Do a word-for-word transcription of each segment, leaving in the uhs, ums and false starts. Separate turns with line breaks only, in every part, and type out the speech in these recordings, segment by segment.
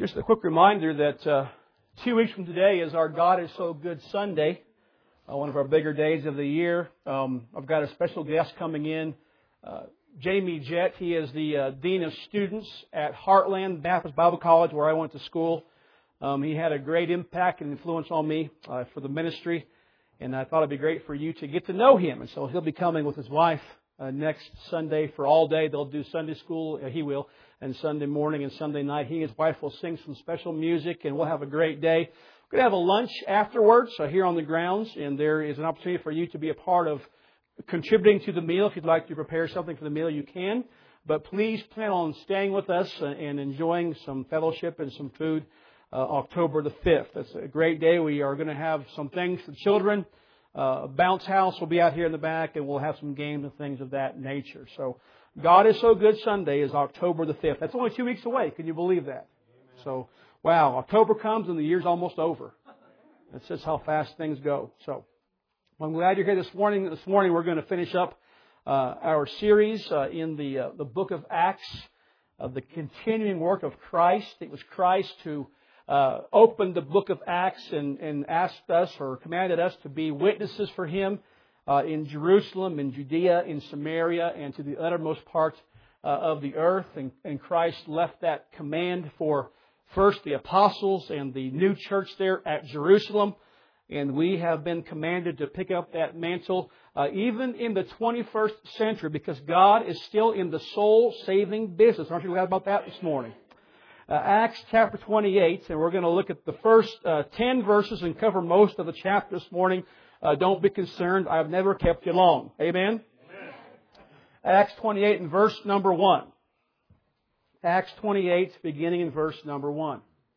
Just a quick reminder that uh, two weeks from today is our God is So Good Sunday, uh, one of our bigger days of the year. Um, I've got a special guest coming in, uh, Jamie Jett. He is the uh, Dean of Students at Heartland Baptist Bible College, where I went to school. Um, he had a great impact and influence on me uh, for the ministry, and I thought it'd be great for you to get to know him. And so he'll be coming with his wife uh, next Sunday for all day. They'll do Sunday school. Uh, he will. And Sunday morning and Sunday night, he and his wife will sing some special music, and we'll have a great day. We're going to have a lunch afterwards uh, here on the grounds, and there is an opportunity for you to be a part of contributing to the meal. If you'd like to prepare something for the meal, you can. But please plan on staying with us and enjoying some fellowship and some food uh, October the fifth. It's a great day. We are going to have some things for children. Uh, a bounce house will be out here in the back, and we'll have some games and things of that nature. So God is So Good Sunday is October the fifth. That's only two weeks away. Can you believe that? Amen. So, wow, October comes and the year's almost over. That's just how fast things go. So, I'm glad you're here this morning. This morning we're going to finish up uh, our series uh, in the uh, the book of Acts, of the continuing work of Christ. It was Christ who uh, opened the book of Acts and, and asked us or commanded us to be witnesses for Him. Uh, in Jerusalem, in Judea, in Samaria, and to the uttermost parts uh, of the earth. And, and Christ left that command for first the apostles and the new church there at Jerusalem. And we have been commanded to pick up that mantle uh, even in the twenty-first century, because God is still in the soul-saving business. Aren't you glad about that this morning? Uh, Acts chapter twenty-eight, and we're going to look at the first uh, ten verses and cover most of the chapter this morning. Uh, don't be concerned. I've never kept you long. Amen? Amen? Acts twenty-eight and verse number one. Acts twenty-eight, beginning in verse number one.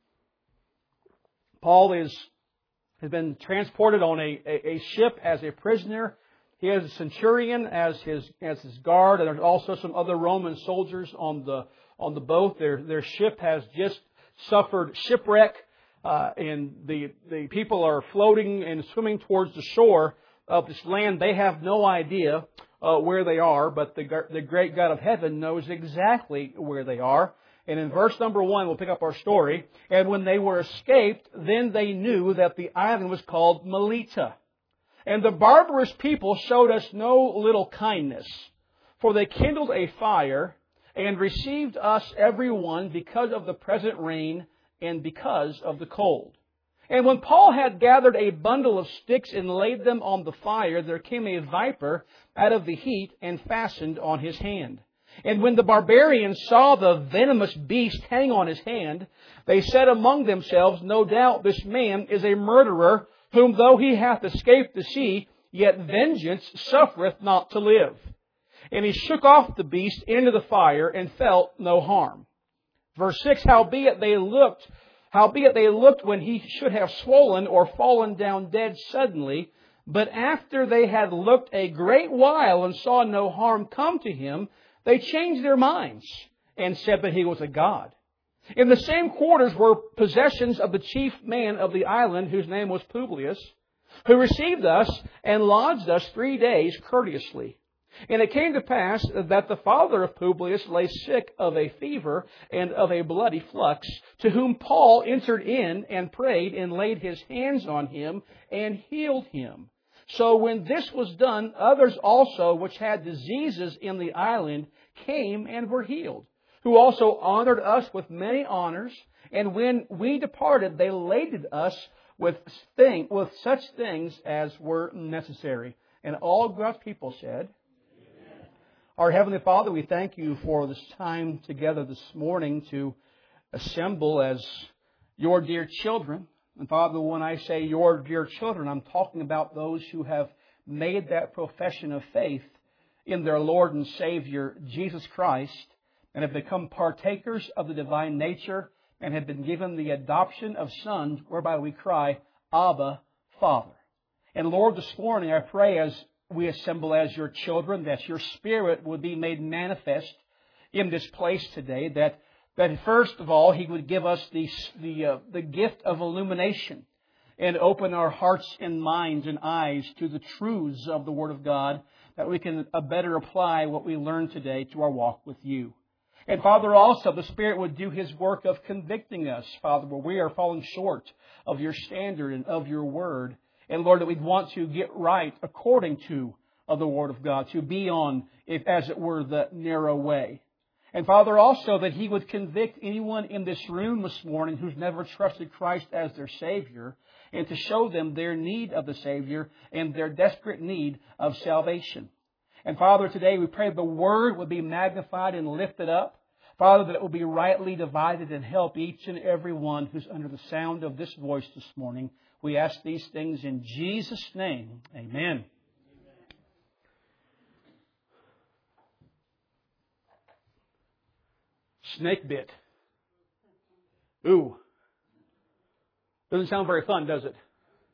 Paul is has been transported on a, a, a ship as a prisoner. He has a centurion as his as his guard, and there's also some other Roman soldiers on the on the boat. Their their ship has just suffered shipwreck. Uh, and the the people are floating and swimming towards the shore of this land. They have no idea uh, where they are, but the the great God of heaven knows exactly where they are. And in verse number one, we'll pick up our story. And when they were escaped, then they knew that the island was called Melita. And the barbarous people showed us no little kindness, for they kindled a fire and received us every one because of the present rain and because of the cold. And when Paul had gathered a bundle of sticks and laid them on the fire, there came a viper out of the heat and fastened on his hand. And when the barbarians saw the venomous beast hang on his hand, they said among themselves, no doubt this man is a murderer, whom though he hath escaped the sea, yet vengeance suffereth not to live. And he shook off the beast into the fire and felt no harm. Verse six, howbeit they looked, howbeit they looked when he should have swollen or fallen down dead suddenly, but after they had looked a great while and saw no harm come to him, they changed their minds and said that he was a god. In the same quarters were possessions of the chief man of the island, whose name was Publius, who received us and lodged us three days courteously. And it came to pass that the father of Publius lay sick of a fever and of a bloody flux, to whom Paul entered in and prayed and laid his hands on him and healed him. So when this was done, others also which had diseases in the island came and were healed, who also honored us with many honors. And when we departed, they laded us with, thing, with such things as were necessary. And all God's people said, our Heavenly Father, we thank You for this time together this morning to assemble as Your dear children. And Father, when I say Your dear children, I'm talking about those who have made that profession of faith in their Lord and Savior, Jesus Christ, and have become partakers of the divine nature and have been given the adoption of sons, whereby we cry, Abba, Father. And Lord, this morning I pray as we assemble as Your children, that Your Spirit would be made manifest in this place today, that that first of all, He would give us the, the, uh, the gift of illumination and open our hearts and minds and eyes to the truths of the Word of God, that we can uh, better apply what we learned today to our walk with You. And Father, also the Spirit would do His work of convicting us, Father, where we are falling short of Your standard and of Your Word. And Lord, that we'd want to get right according to of the Word of God, to be on, if, as it were, the narrow way. And Father, also that He would convict anyone in this room this morning who's never trusted Christ as their Savior, and to show them their need of the Savior and their desperate need of salvation. And Father, today we pray the Word would be magnified and lifted up. Father, that it will be rightly divided and help each and every one who's under the sound of this voice this morning. We ask these things in Jesus' name. Amen. Snake bit. Ooh. Doesn't sound very fun, does it?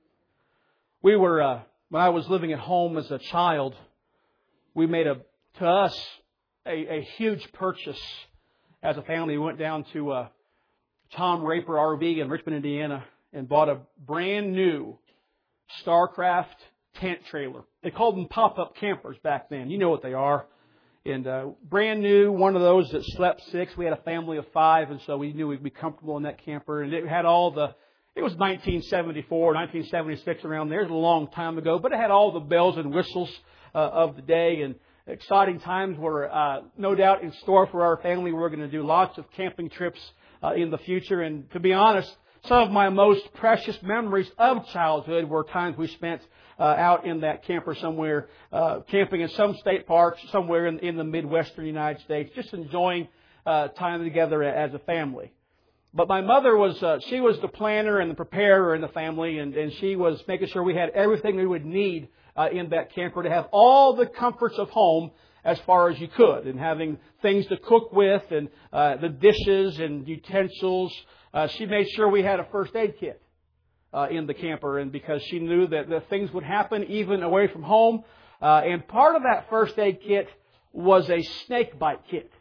We were, uh, when I was living at home as a child, we made a, to us, a, a huge purchase as a family. We went down to uh, Tom Raper R V in Richmond, Indiana, and bought a brand new Starcraft tent trailer. They called them pop-up campers back then. You know what they are. And uh, brand new, one of those that slept six. We had a family of five, and so we knew we'd be comfortable in that camper. And it had all the, it was nineteen seventy-four, nineteen seventy-six around there. It was a long time ago, but it had all the bells and whistles uh, of the day. And exciting times were uh, no doubt in store for our family. We're going to do lots of camping trips uh, in the future. And to be honest, some of my most precious memories of childhood were times we spent Uh, out in that camper somewhere, uh, camping in some state parks somewhere in, in the Midwestern United States, just enjoying uh, time together as a family. But my mother was, uh, she was the planner and the preparer in the family, and, and she was making sure we had everything we would need uh, in that camper to have all the comforts of home as far as you could, and having things to cook with, and uh, the dishes and utensils. Uh, she made sure we had a first aid kit Uh, in the camper, and because she knew that the things would happen even away from home. Uh, and part of that first aid kit was a snake bite kit.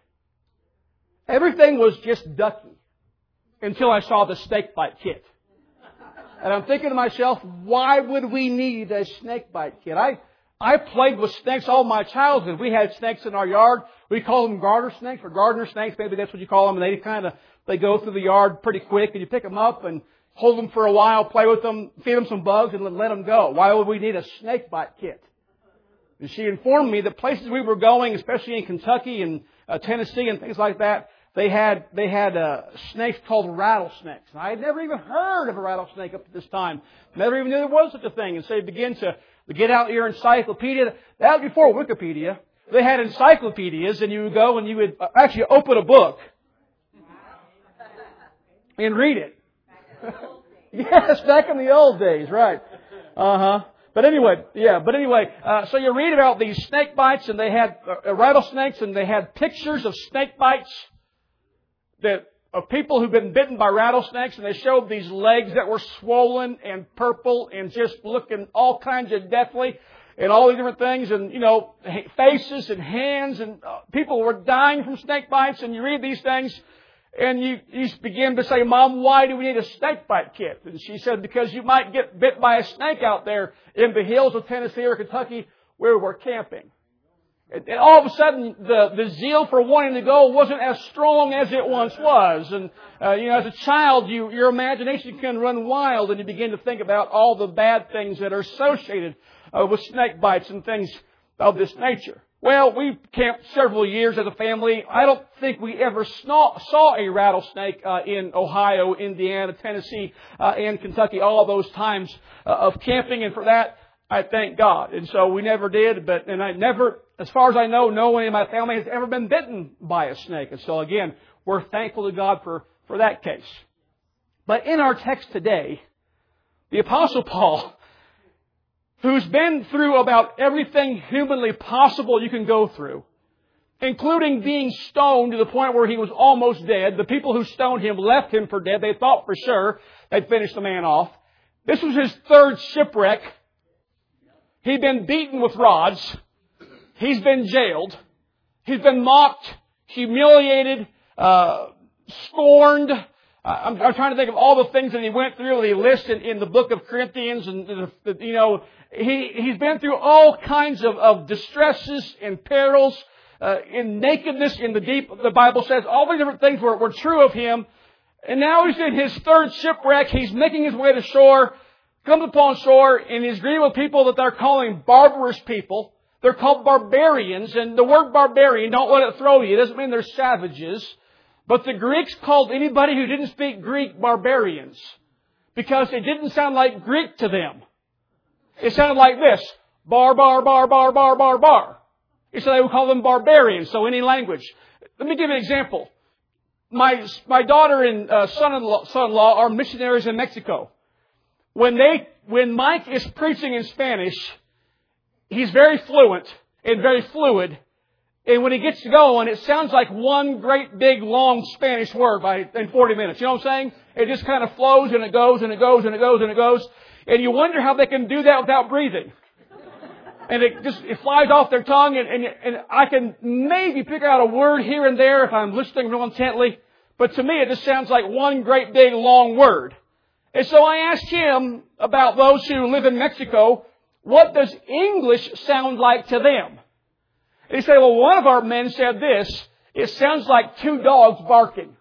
Everything was just ducky until I saw the snake bite kit. And I'm thinking to myself, why would we need a snake bite kit? I I played with snakes all my childhood. We had snakes in our yard. We call them garter snakes or gardener snakes. Maybe that's what you call them. And they kind of they go through the yard pretty quick, and you pick them up and hold them for a while, play with them, feed them some bugs, and let them go. Why would we need a snake bite kit? And she informed me that places we were going, especially in Kentucky and uh, Tennessee and things like that, they had they had uh, snakes called rattlesnakes. And I had never even heard of a rattlesnake up to this time. Never even knew there was such a thing. And so you begin to, to get out your encyclopedia. That was before Wikipedia. They had encyclopedias, and you would go and you would actually open a book and read it. Yes, back in the old days, right. Uh-huh. But anyway, yeah, but anyway, uh, so you read about these snake bites, and they had uh, rattlesnakes, and they had pictures of snake bites that of people who've been bitten by rattlesnakes, and they showed these legs that were swollen and purple and just looking all kinds of deathly and all these different things, and, you know, faces and hands, and uh, people were dying from snake bites, and you read these things, and you, you begin to say, Mom, why do we need a snake bite kit? And she said, because you might get bit by a snake out there in the hills of Tennessee or Kentucky where we're camping. And, and all of a sudden, the, the zeal for wanting to go wasn't as strong as it once was. And, uh, you know, as a child, you, your imagination can run wild, and you begin to think about all the bad things that are associated uh, with snake bites and things of this nature. Well, we camped several years as a family. I don't think we ever saw, saw a rattlesnake uh, in Ohio, Indiana, Tennessee, uh, and Kentucky, all those times uh, of camping. And for that, I thank God. And so we never did. But and I never, as far as I know, no one in my family has ever been bitten by a snake. And so again, we're thankful to God for, for that case. But in our text today, the Apostle Paul, who's been through about everything humanly possible you can go through, including being stoned to the point where he was almost dead. The people who stoned him left him for dead. They thought for sure they'd finish the man off. This was his third shipwreck. He'd been beaten with rods. He's been jailed. He's been mocked, humiliated, uh, scorned. I'm, I'm trying to think of all the things that he went through that he lists in, in the book of Corinthians. And, you know, he, he's been through all kinds of, of distresses and perils uh, in nakedness, in the deep, the Bible says. All these different things were, were true of him. And now he's in his third shipwreck. He's making his way to shore. Comes upon shore, and he's greeted with people that they're calling barbarous people. They're called barbarians. And the word barbarian, don't let it throw you. It doesn't mean they're savages. But the Greeks called anybody who didn't speak Greek barbarians. Because it didn't sound like Greek to them. It sounded like this. Bar, bar, bar, bar, bar, bar, bar. So they would call them barbarians, so any language. Let me give you an example. My my daughter and uh, son-in-law, son-in-law are missionaries in Mexico. When they when Mike is preaching in Spanish, he's very fluent and very fluid. And when he gets going, it sounds like one great big long Spanish word by in forty minutes. You know what I'm saying? It just kind of flows and it goes and it goes and it goes and it goes. And you wonder how they can do that without breathing. And it just it flies off their tongue, and, and, and I can maybe pick out a word here and there if I'm listening real intently. But to me, it just sounds like one great big long word. And so I asked him about those who live in Mexico, what does English sound like to them? And he said, well, one of our men said this, it sounds like two dogs barking.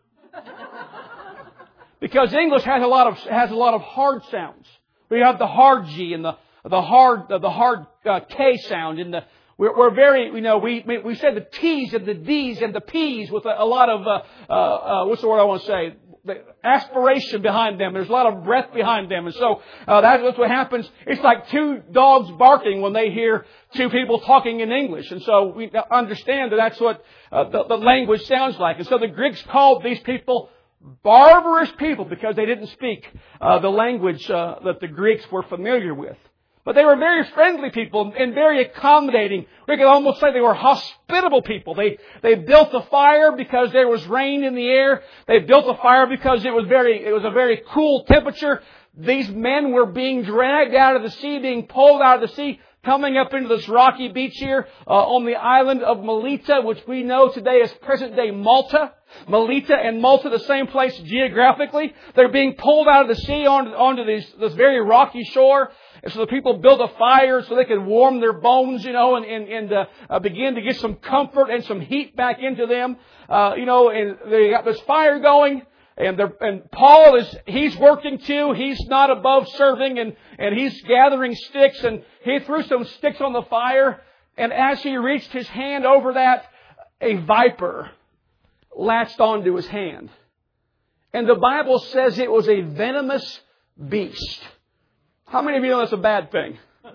Because English has a lot of has a lot of hard sounds. We have the hard G and the the hard the hard uh, K sound, and the we're, we're very you know we we said the T's and the D's and the P's with a, a lot of uh, uh, uh, what's the word I want to say the aspiration behind them. There's a lot of breath behind them, and so uh, that's what happens. It's like two dogs barking when they hear two people talking in English, and so we understand that that's what uh, the, the language sounds like. And so the Greeks called these people barbarous people because they didn't speak uh, the language uh, that the Greeks were familiar with. But they were very friendly people and very accommodating. We could almost say they were hospitable people. They they built a fire because there was rain in the air. They built a fire because it was very it was a very cool temperature. These men were being dragged out of the sea, being pulled out of the sea, coming up into this rocky beach here uh, on the island of Melita, which we know today as present-day Malta. Melita and Malta, the same place geographically. They're being pulled out of the sea onto, onto this, this very rocky shore. And so the people built a fire so they could warm their bones, you know, and, and, and uh, uh, begin to get some comfort and some heat back into them. Uh, you know, and they got this fire going. And, and Paul is, he's working too. He's not above serving, and, and he's gathering sticks, and he threw some sticks on the fire. And as he reached his hand over that, a viper latched onto his hand. And the Bible says it was a venomous beast. How many of you know that's a bad thing?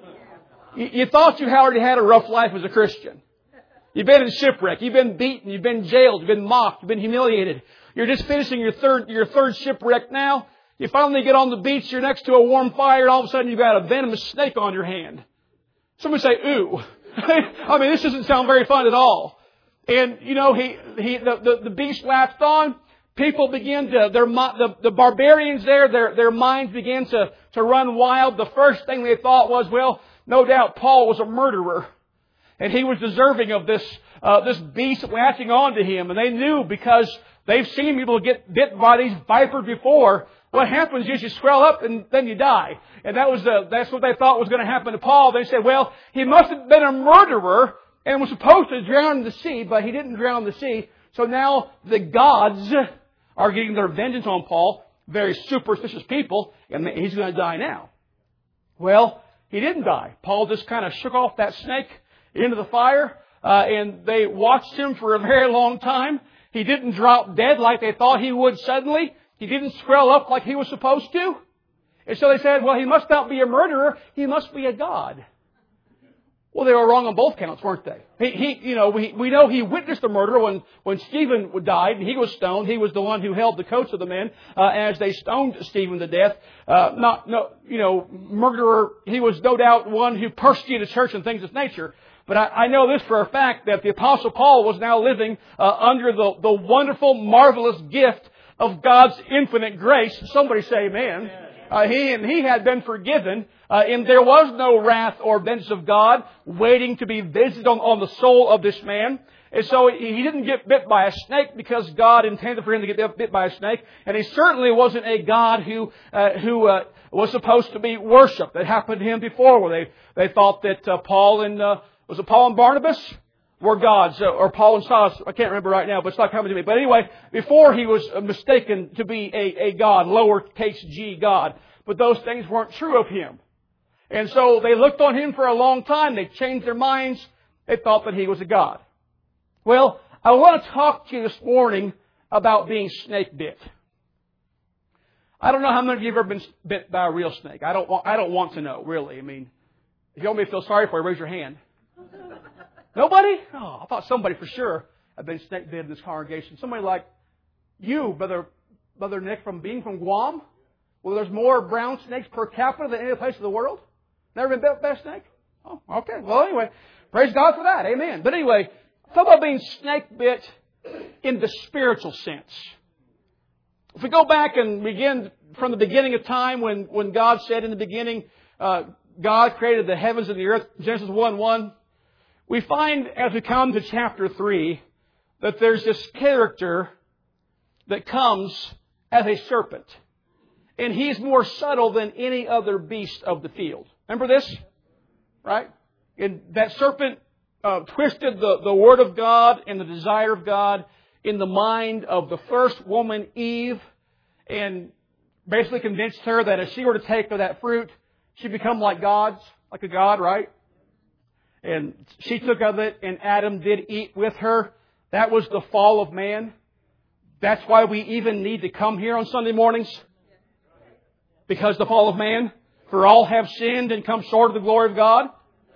You, you thought you already had a rough life as a Christian. You've been in shipwreck. You've been beaten. You've been jailed. You've been mocked. You've been humiliated. You're just finishing your third your third shipwreck now. You finally get on the beach. You're next to a warm fire, and all of a sudden you've got a venomous snake on your hand. Somebody say, ooh. I mean, this doesn't sound very fun at all. And, you know, he he the, the, the beast latched on. People begin to, their, the, the barbarians there, their, their minds began to, to run wild. The first thing they thought was, well, no doubt Paul was a murderer. And he was deserving of this, uh, this beast latching onto him. And they knew because they've seen people get bit by these vipers before. What happens is you swell up and then you die. And that was the, that's what they thought was going to happen to Paul. They said, well, he must have been a murderer and was supposed to drown in the sea, but he didn't drown in the sea. So now the gods are getting their vengeance on Paul, very superstitious people, and he's going to die now. Well, he didn't die. Paul just kind of shook off that snake into the fire, uh, and they watched him for a very long time. He didn't drop dead like they thought he would suddenly. He didn't swell up like he was supposed to. And so they said, well, he must not be a murderer. He must be a god. Well, they were wrong on both counts, weren't they? He, he you know, we, we know he witnessed the murder when, when Stephen died and he was stoned. He was the one who held the coats of the men, uh, as they stoned Stephen to death. Uh, not, no, you know, murderer. He was no doubt one who persecuted the church and things of this nature. But I, I know this for a fact that the Apostle Paul was now living, uh, under the, the wonderful, marvelous gift of God's infinite grace. Somebody say amen. Uh, he and he had been forgiven, uh, and there was no wrath or vengeance of God waiting to be visited on, on the soul of this man. And so he, he didn't get bit by a snake because God intended for him to get bit by a snake. And he certainly wasn't a God who uh, who uh, was supposed to be worshipped. That happened to him before, where they they thought that uh, Paul and uh, was it Paul and Barnabas? were gods, or Paul and Silas, I can't remember right now, but it's not coming to me. But anyway, before he was mistaken to be a, a god, lowercase g God. But those things weren't true of him. And so they looked on him for a long time. They changed their minds. They thought that he was a god. Well, I want to talk to you this morning about being snake bit. I don't know how many of you have ever been bit by a real snake. I don't want, I don't want to know, really. I mean, if you want me to feel sorry for you, raise your hand. Nobody? Oh, I thought somebody for sure had been snake bit in this congregation. Somebody like you, Brother, Brother Nick, from being from Guam, where there's more brown snakes per capita than any other place in the world. Never been bit by a snake? Oh, okay. Well, anyway, praise God for that. Amen. But anyway, talk about being snake bit in the spiritual sense. If we go back and begin from the beginning of time, when, when God said in the beginning, uh, God created the heavens and the earth, Genesis one one, we find as we come to chapter three that there's this character that comes as a serpent. And he's more subtle than any other beast of the field. Remember this? Right? And that serpent uh, twisted the, the Word of God and the desire of God in the mind of the first woman, Eve, and basically convinced her that if she were to take of that fruit, she'd become like gods, like a god, right? And she took of it, and Adam did eat with her. That was the fall of man. That's why we even need to come here on Sunday mornings. Because the fall of man. For all have sinned and come short of the glory of God.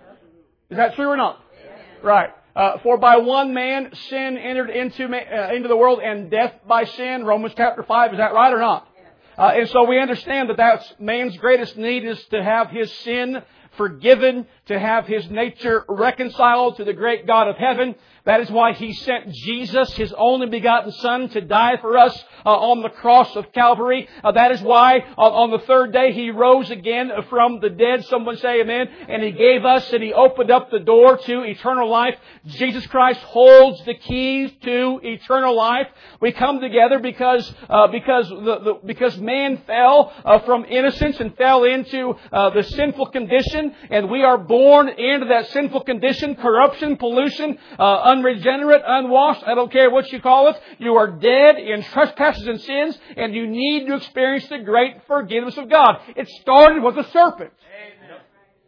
Is that true or not? Right. Uh, for by one man sin entered into man, uh, into the world, and death by sin. Romans chapter five. Is that right or not? Uh, and so we understand that that's man's greatest need is to have his sin forgiven, to have his nature reconciled to the great God of heaven. That is why He sent Jesus, His only begotten Son, to die for us uh, on the cross of Calvary. Uh, that is why uh, on the third day He rose again from the dead. Someone say amen. And He gave us and He opened up the door to eternal life. Jesus Christ holds the keys to eternal life. We come together because uh, because the, the because man fell uh, from innocence and fell into uh, the sinful condition, and we are born into that sinful condition, corruption, pollution, uh, unregenerate, unwashed, I don't care what you call it. You are dead in trespasses and sins, and you need to experience the great forgiveness of God. It started with a serpent. Amen.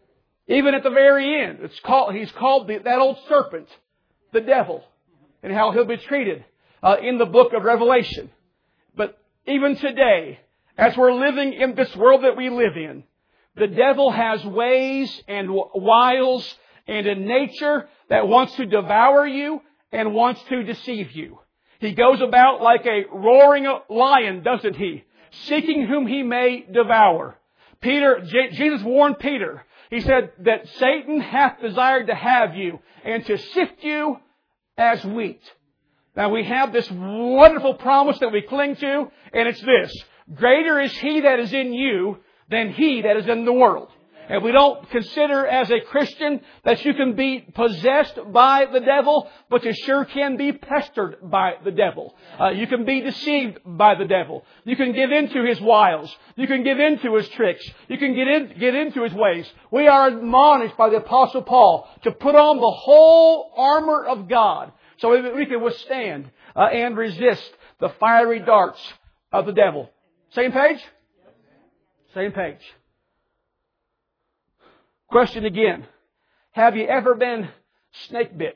Even at the very end, it's called, he's called the, that old serpent, the devil, and how he'll be treated uh, in the book of Revelation. But even today, as we're living in this world that we live in, the devil has ways and wiles and a nature that wants to devour you and wants to deceive you. He goes about like a roaring lion, doesn't he? Seeking whom he may devour. Peter, J- Jesus warned Peter. He said that Satan hath desired to have you and to sift you as wheat. Now we have this wonderful promise that we cling to, and it's this. Greater is He that is in you than he that is in the world. And we don't consider as a Christian that you can be possessed by the devil, but you sure can be pestered by the devil. Uh, you can be deceived by the devil. You can give into his wiles. You can give into his tricks. You can get in, get into his ways. We are admonished by the Apostle Paul to put on the whole armor of God so that we can withstand uh, and resist the fiery darts of the devil. Same page? Same page. Question again. Have you ever been snake bit?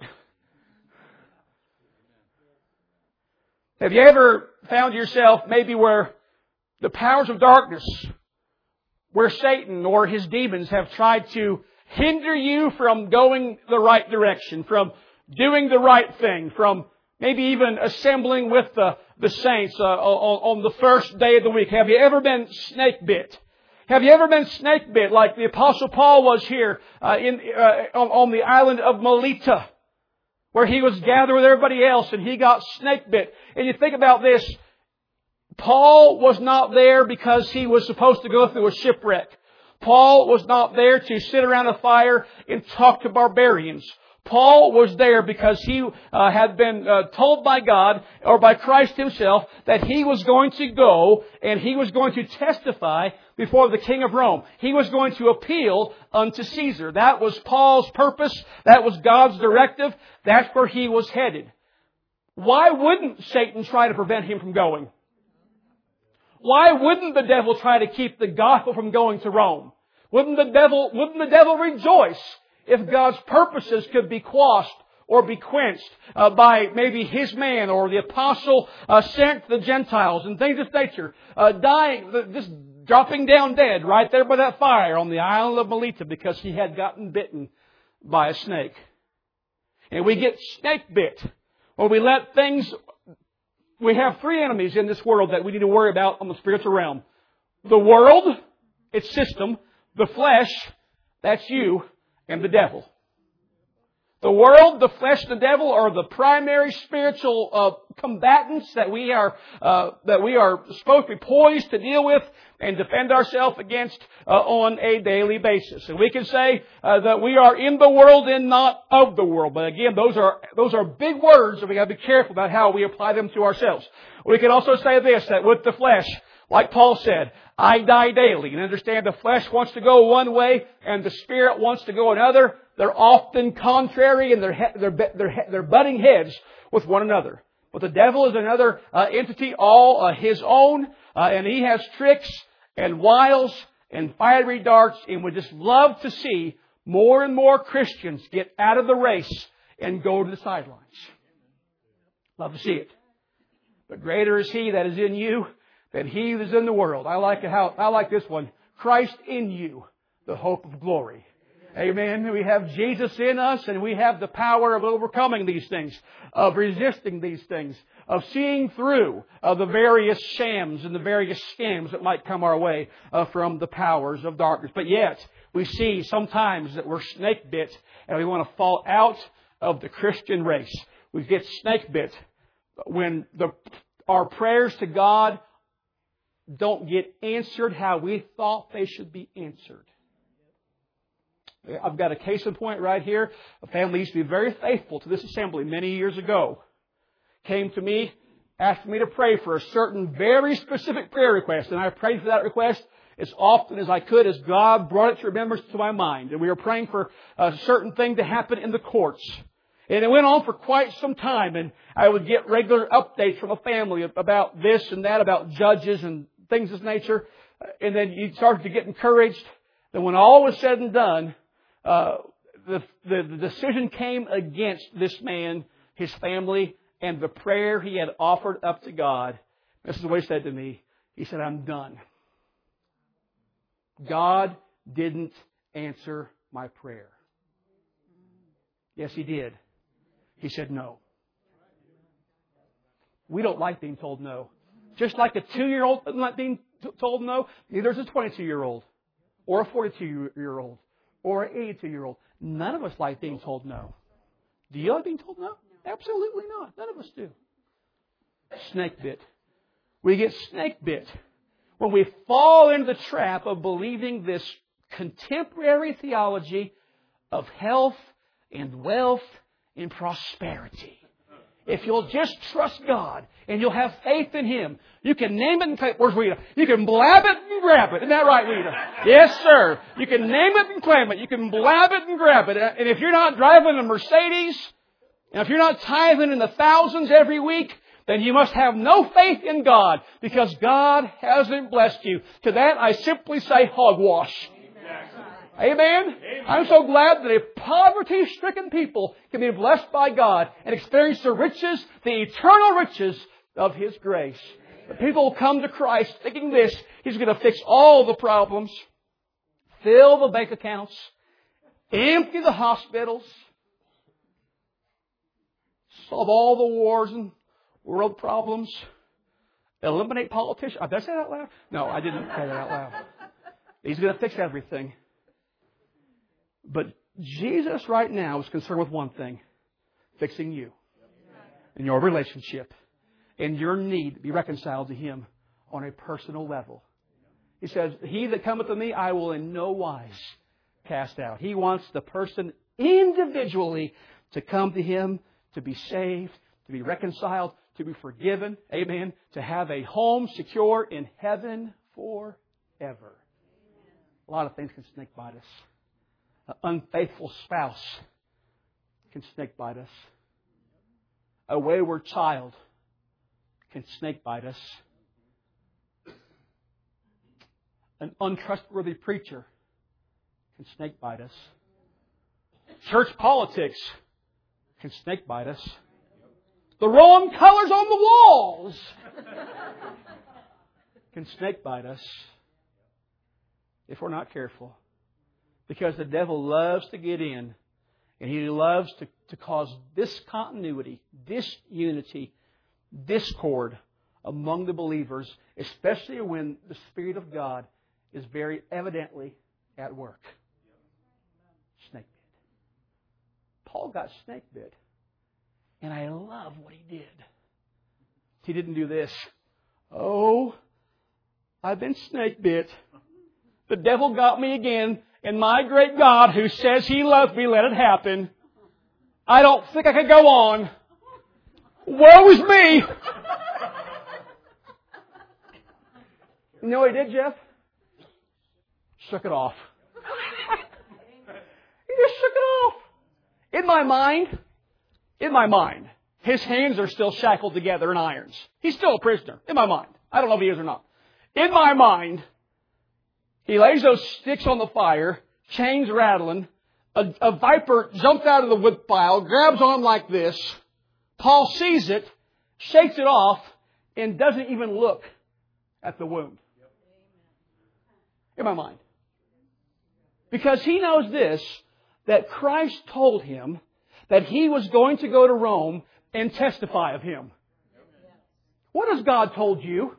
Have you ever found yourself maybe where the powers of darkness, where Satan or his demons have tried to hinder you from going the right direction, from doing the right thing, from maybe even assembling with the, the saints uh, on, on the first day of the week? Have you ever been snake bit? Have you ever been snake bit like the Apostle Paul was here uh, in uh, on, on the island of Melita, where he was gathered with everybody else and he got snake bit? And you think about this, Paul was not there because he was supposed to go through a shipwreck. Paul was not there to sit around a fire and talk to barbarians. Paul was there because he uh, had been uh, told by God or by Christ Himself that he was going to go and he was going to testify before the king of Rome. He was going to appeal unto Caesar. That was Paul's purpose. That was God's directive. That's where he was headed. Why wouldn't Satan try to prevent him from going? Why wouldn't the devil try to keep the gospel from going to Rome? Wouldn't the devil, wouldn't the devil rejoice if God's purposes could be quashed or be quenched uh, by maybe his man or the apostle uh, sent to the Gentiles and things of this nature, uh, dying, just dropping down dead right there by that fire on the island of Melita because he had gotten bitten by a snake. And we get snake bit, or we let things. We have three enemies in this world that we need to worry about on the spiritual realm: the world, its system; the flesh, that's you; and the devil. The world, the flesh, the devil are the primary spiritual uh, combatants that we are uh, that we are supposed to be poised to deal with and defend ourselves against uh, on a daily basis. And we can say uh, that we are in the world and not of the world. But again, those are those are big words, and we got to be careful about how we apply them to ourselves. We can also say this, that with the flesh, like Paul said, I die daily. And understand the flesh wants to go one way and the spirit wants to go another. They're often contrary and they're, they're, they're, they're butting heads with one another. But the devil is another uh, entity all uh, his own. Uh, and he has tricks and wiles and fiery darts. And we just love to see more and more Christians get out of the race and go to the sidelines. Love to see it. But greater is He that is in you than he that is in the world. I like how I like this one. Christ in you, the hope of glory. Amen. We have Jesus in us, and we have the power of overcoming these things, of resisting these things, of seeing through uh, the various shams and the various scams that might come our way uh, from the powers of darkness. But yet, we see sometimes that we're snake bit, and we want to fall out of the Christian race. We get snake bit when the, our prayers to God don't get answered how we thought they should be answered. I've got a case in point right here. A family used to be very faithful to this assembly many years ago. Came to me, asked me to pray for a certain very specific prayer request. And I prayed for that request as often as I could as God brought it to remembrance to my mind. And we were praying for a certain thing to happen in the courts. And it went on for quite some time. And I would get regular updates from a family about this and that, about judges and things of this nature. And then you started to get encouraged. Then when all was said and done, Uh, the, the, the decision came against this man, his family, and the prayer he had offered up to God. This is what he said to me. He said, I'm done. God didn't answer my prayer. Yes, He did. He said no. We don't like being told no. Just like a two-year-old doesn't like being told no, neither is a twenty-two-year-old or a forty-two-year-old. Or an eighty-two-year-old. None of us like being told no. Do you like being told no? Absolutely not. None of us do. Snake bit. We get snake bit when we fall into the trap of believing this contemporary theology of health and wealth and prosperity. If you'll just trust God and you'll have faith in Him, you can name it and claim it. Where's Rita? You can blab it and grab it. Isn't that right, Rita? Yes, sir. You can name it and claim it. You can blab it and grab it. And if you're not driving a Mercedes, and if you're not tithing in the thousands every week, then you must have no faith in God because God hasn't blessed you. To that, I simply say hogwash. Amen? Amen. I'm so glad that a poverty-stricken people can be blessed by God and experience the riches, the eternal riches of His grace. The people will come to Christ thinking this. He's going to fix all the problems, fill the bank accounts, empty the hospitals, solve all the wars and world problems, eliminate politicians. Did I say that out loud? No, I didn't say that out loud. He's going to fix everything. But Jesus right now is concerned with one thing. Fixing you. And your relationship. And your need to be reconciled to Him on a personal level. He says, He that cometh to me, I will in no wise cast out. He wants the person individually to come to Him, to be saved, to be reconciled, to be forgiven. Amen. To have a home secure in heaven forever. A lot of things can snake bite us. An unfaithful spouse can snake bite us. A wayward child can snake bite us. An untrustworthy preacher can snake bite us. Church politics can snake bite us. The wrong colors on the walls can snake bite us if we're not careful. Because the devil loves to get in, and he loves to, to cause discontinuity, disunity, discord among the believers, especially when the Spirit of God is very evidently at work. Snake bit. Paul got snake bit. And I love what he did. He didn't do this. Oh, I've been snake bit. The devil got me again. And my great God, who says He loves me, let it happen. I don't think I can go on. Woe is me. You know what he did, Jeff? Shook it off. He just shook it off. In my mind, in my mind, his hands are still shackled together in irons. He's still a prisoner. In my mind. I don't know if he is or not. In my mind, he lays those sticks on the fire, chains rattling, a, a viper jumps out of the wood pile, grabs on like this. Paul sees it, shakes it off, and doesn't even look at the wound. In my mind. Because he knows this, that Christ told him that he was going to go to Rome and testify of Him. What has God told you?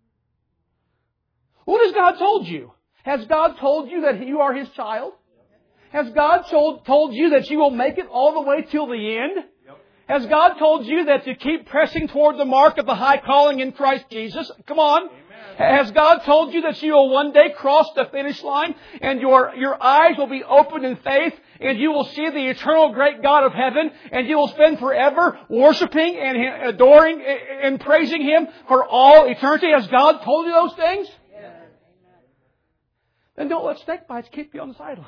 What has God told you? Has God told you that you are His child? Has God told, told you that you will make it all the way till the end? Has God told you that to keep pressing toward the mark of the high calling in Christ Jesus? Come on. Amen. Has God told you that you will one day cross the finish line and your, your eyes will be opened in faith and you will see the eternal great God of heaven and you will spend forever worshiping and adoring and praising Him for all eternity? Has God told you those things? Yes. Then don't let snake bites keep you on the sidelines.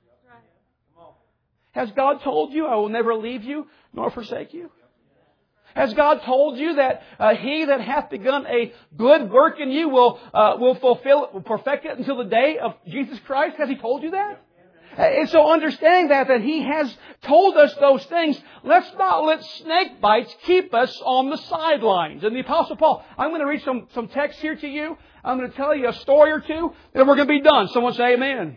Has God told you, I will never leave you nor forsake you? Has God told you that uh, He that hath begun a good work in you will uh, will fulfill it, will perfect it until the day of Jesus Christ? Has He told you that? And so understanding that, that He has told us those things, let's not let snake bites keep us on the sidelines. And the Apostle Paul, I'm going to read some, some text here to you. I'm going to tell you a story or two, and we're going to be done. Someone say amen.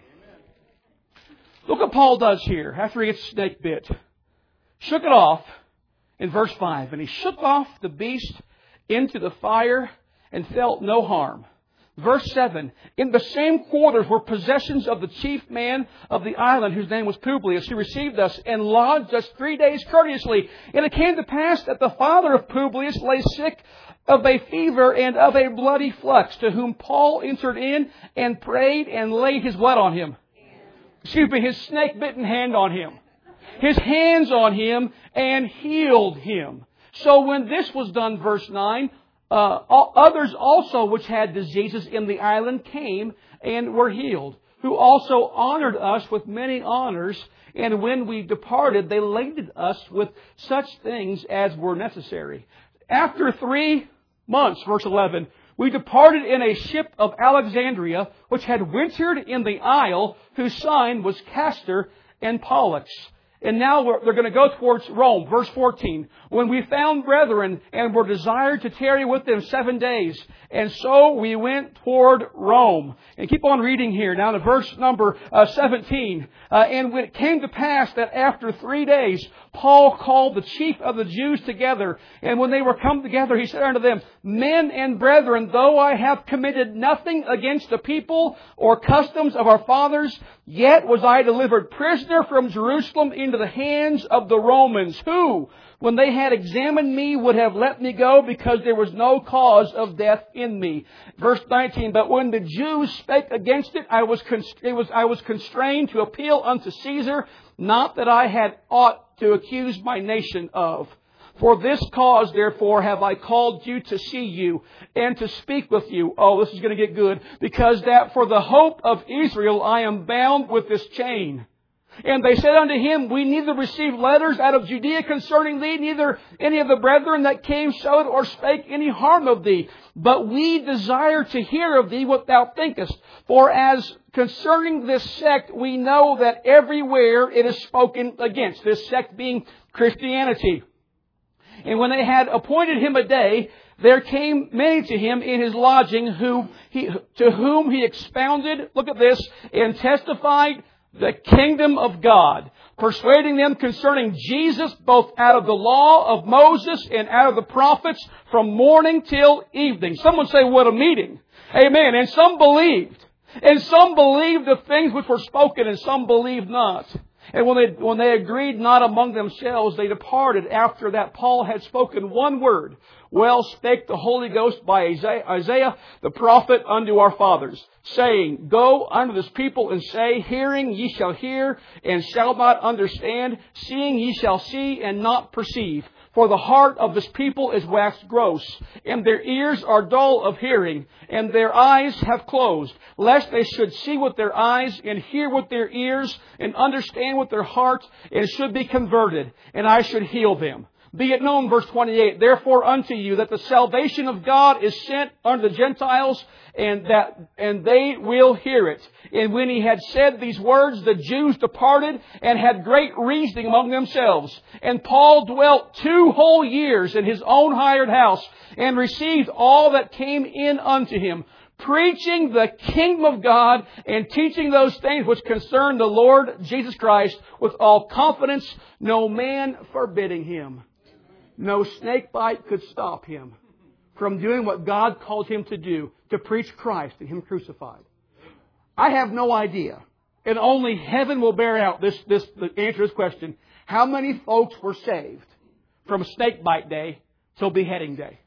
Look what Paul does here after he gets snake bit. Shook it off in verse five. And he shook off the beast into the fire and felt no harm. Verse seven. In the same quarters were possessions of the chief man of the island, whose name was Publius, who received us and lodged us three days courteously. And it came to pass that the father of Publius lay sick of a fever and of a bloody flux, to whom Paul entered in and prayed and laid his what on him? Excuse me, his snake-bitten hand on him. His hands on him and healed him. So when this was done, verse nine, uh, others also which had diseases in the island came and were healed, who also honored us with many honors. And when we departed, they laded us with such things as were necessary. After three months, verse eleven, we departed in a ship of Alexandria, which had wintered in the isle, whose sign was Castor and Pollux. And now we're, they're going to go towards Rome. Verse fourteen. When we found brethren and were desired to tarry with them seven days. And so we went toward Rome. And keep on reading here. Now to verse number uh, seventeen. Uh, and when it came to pass that after three days, Paul called the chief of the Jews together. And when they were come together, he said unto them, Men and brethren, though I have committed nothing against the people or customs of our fathers, yet was I delivered prisoner from Jerusalem into the hands of the Romans, who, when they had examined me, would have let me go, because there was no cause of death in me. Verse nineteen, But when the Jews spake against it, I was, const- it was, I was constrained to appeal unto Caesar, not that I had aught to accuse my nation of. For this cause, therefore, have I called you to see you and to speak with you. Oh, this is going to get good. Because that for the hope of Israel I am bound with this chain. And they said unto him, We neither received letters out of Judea concerning thee, neither any of the brethren that came showed or spake any harm of thee. But we desire to hear of thee what thou thinkest. For as concerning this sect, we know that everywhere it is spoken against. This sect being Christianity. And when they had appointed him a day, there came many to him in his lodging, who he, to whom he expounded, look at this, and testified the kingdom of God, persuading them concerning Jesus, both out of the law of Moses and out of the prophets, from morning till evening. Someone say, what a meeting. Amen. And some believed. And some believed the things which were spoken, and some believed not. And when they, when they agreed not among themselves, they departed after that Paul had spoken one word. Well spake the Holy Ghost by Isaiah the prophet unto our fathers, saying, Go unto this people and say, Hearing ye shall hear and shall not understand, seeing ye shall see and not perceive. For the heart of this people is waxed gross, and their ears are dull of hearing, and their eyes have closed, lest they should see with their eyes, and hear with their ears, and understand with their heart, and should be converted, and I should heal them. Be it known, verse twenty-eight, Therefore unto you that the salvation of God is sent unto the Gentiles, and that and they will hear it. And when he had said these words, the Jews departed and had great reasoning among themselves. And Paul dwelt two whole years in his own hired house, and received all that came in unto him, preaching the kingdom of God, and teaching those things which concern the Lord Jesus Christ, with all confidence, no man forbidding him. No snake bite could stop him from doing what God called him to do, to preach Christ and Him crucified. I have no idea, and only heaven will bear out this, this, the answer to this question, how many folks were saved from snake bite day till beheading day.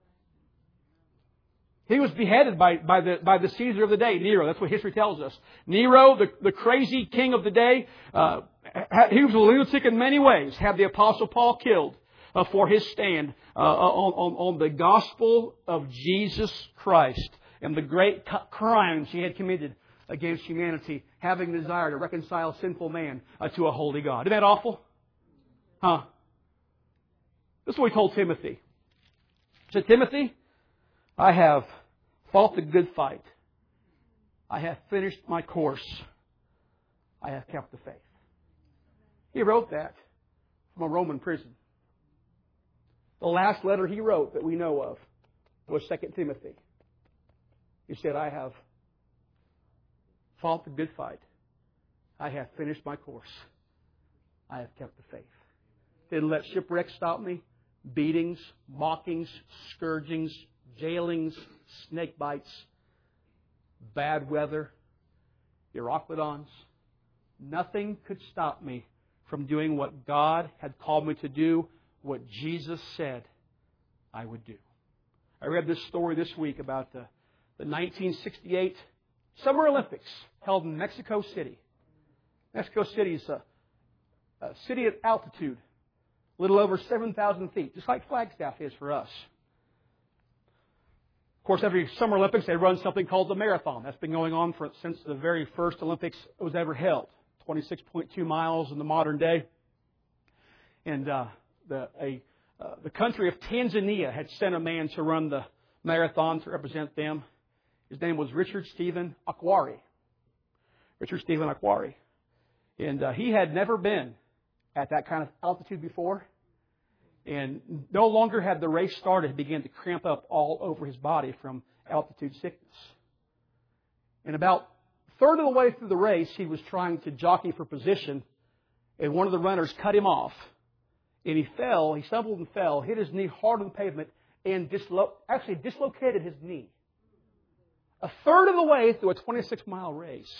He was beheaded by, by, the, by the Caesar of the day, Nero. That's what history tells us. Nero, the, the crazy king of the day, uh, he was a lunatic in many ways, had the Apostle Paul killed. Uh, for his stand uh, on, on, on the gospel of Jesus Christ and the great crimes he had committed against humanity, having a desire to reconcile sinful man uh, to a holy God. Isn't that awful? Huh? This is what he told Timothy. He said, Timothy, I have fought the good fight. I have finished my course. I have kept the faith. He wrote that from a Roman prison. The last letter he wrote that we know of was Second Timothy. He said, I have fought the good fight. I have finished my course. I have kept the faith. Didn't let shipwrecks stop me. Beatings, mockings, scourgings, jailings, snake bites, bad weather, Euroclydons. Nothing could stop me from doing what God had called me to do, what Jesus said I would do. I read this story this week about the, the nineteen sixty-eight Summer Olympics held in Mexico City. Mexico City is a, a city at altitude, a little over seven thousand feet, just like Flagstaff is for us. Of course, every Summer Olympics they run something called the marathon. That's been going on for, since the very first Olympics was ever held. twenty-six point two miles in the modern day. And uh, the, a, uh, the country of Tanzania had sent a man to run the marathon to represent them. His name was Richard Stephen Akwari. Richard Stephen Akwari. And uh, he had never been at that kind of altitude before. And no longer had the race started, he began to cramp up all over his body from altitude sickness. And about a third of the way through the race, he was trying to jockey for position, and one of the runners cut him off. And he fell, he stumbled and fell, hit his knee hard on the pavement, and dislo- actually dislocated his knee. A third of the way through a twenty-six mile race.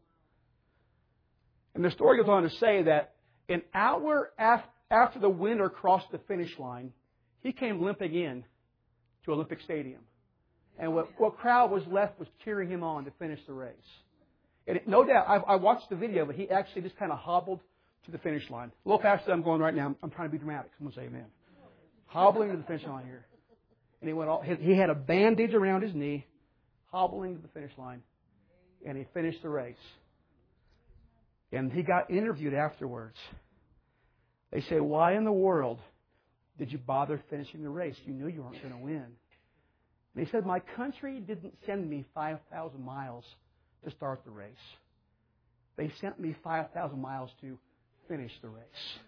And the story goes on to say that an hour after the winner crossed the finish line, he came limping in to Olympic Stadium. And what, what crowd was left was cheering him on to finish the race. And it, no doubt, I, I watched the video, but he actually just kind of hobbled to the finish line. A little faster than I'm going right now. I'm, I'm trying to be dramatic. Someone say amen. hobbling to the finish line here. And he went all, he had a bandage around his knee, hobbling to the finish line. And he finished the race. And he got interviewed afterwards. They say, why in the world did you bother finishing the race? You knew you weren't going to win. And he said, my country didn't send me five thousand miles to start the race. They sent me five thousand miles to finish the race.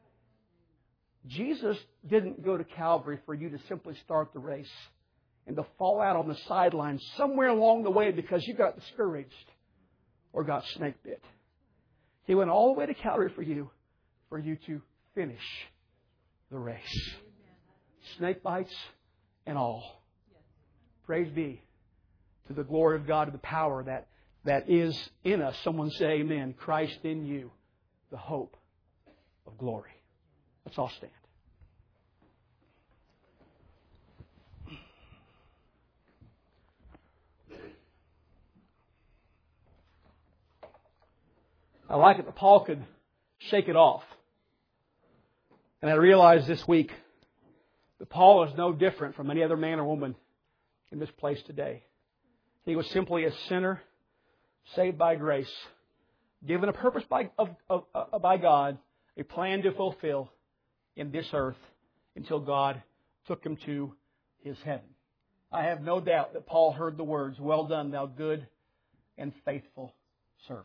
Jesus didn't go to Calvary for you to simply start the race and to fall out on the sidelines somewhere along the way because you got discouraged or got snake bit. He went all the way to Calvary for you, for you to finish the race. Snake bites and all. Praise be to the glory of God, to the power that, that is in us. Someone say amen. Christ in you, the hope of glory. Let's all stand. I like it that Paul could shake it off. And I realized this week that Paul is no different from any other man or woman in this place today. He was simply a sinner, saved by grace, given a purpose by, of, of, of, by God, a plan to fulfill in this earth until God took him to His heaven. I have no doubt that Paul heard the words, well done, thou good and faithful servant.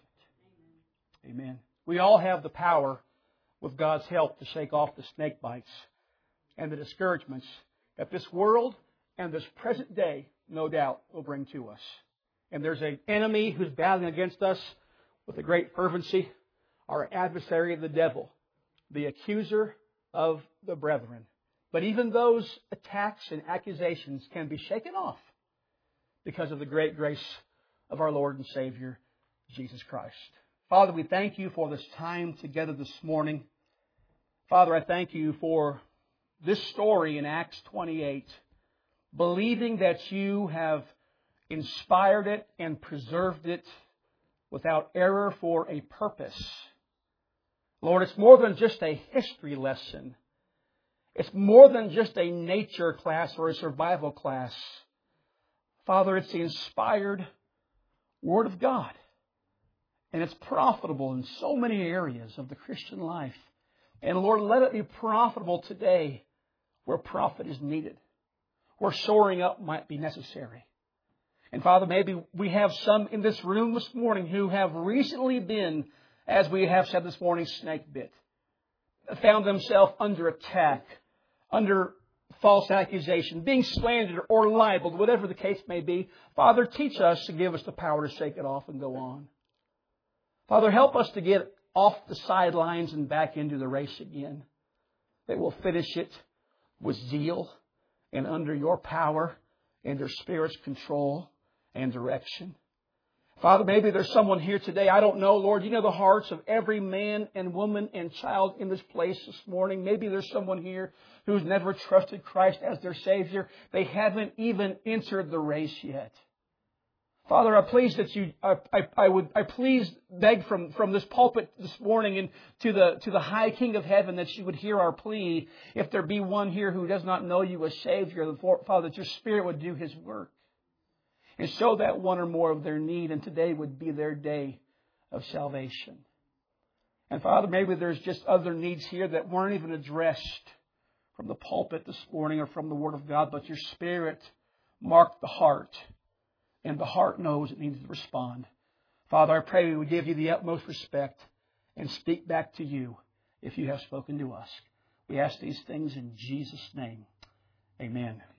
Amen. Amen. We all have the power, with God's help, to shake off the snake bites and the discouragements that this world and this present day, no doubt, will bring to us. And there's an enemy who's battling against us with a great fervency, our adversary, the devil, the accuser of the brethren. But even those attacks and accusations can be shaken off because of the great grace of our Lord and Savior, Jesus Christ. Father, we thank you for this time together this morning. Father, I thank you for this story in Acts twenty-eight, believing that you have inspired it and preserved it without error for a purpose. Lord, it's more than just a history lesson. It's more than just a nature class or a survival class. Father, it's the inspired Word of God. And it's profitable in so many areas of the Christian life. And Lord, let it be profitable today where profit is needed, where soaring up might be necessary. And Father, maybe we have some in this room this morning who have recently been, as we have said this morning, snake bit, found themselves under attack, under false accusation, being slandered or libeled, whatever the case may be. Father, teach us to give us the power to shake it off and go on. Father, help us to get off the sidelines and back into the race again. That we'll finish it with zeal and under your power and your Spirit's control and direction. Father, maybe there's someone here today, I don't know, Lord, you know the hearts of every man and woman and child in this place this morning. Maybe there's someone here who's never trusted Christ as their Savior. They haven't even entered the race yet. Father, I please that you, I, I, I would, I please beg from, from this pulpit this morning and to the, to the high King of heaven that you would hear our plea. If there be one here who does not know you as Savior, Father, that your Spirit would do His work and show that one or more of their need, and today would be their day of salvation. And Father, maybe there's just other needs here that weren't even addressed from the pulpit this morning or from the Word of God, but your Spirit marked the heart. And the heart knows it needs to respond. Father, I pray we would give you the utmost respect and speak back to you if you have spoken to us. We ask these things in Jesus' name. Amen.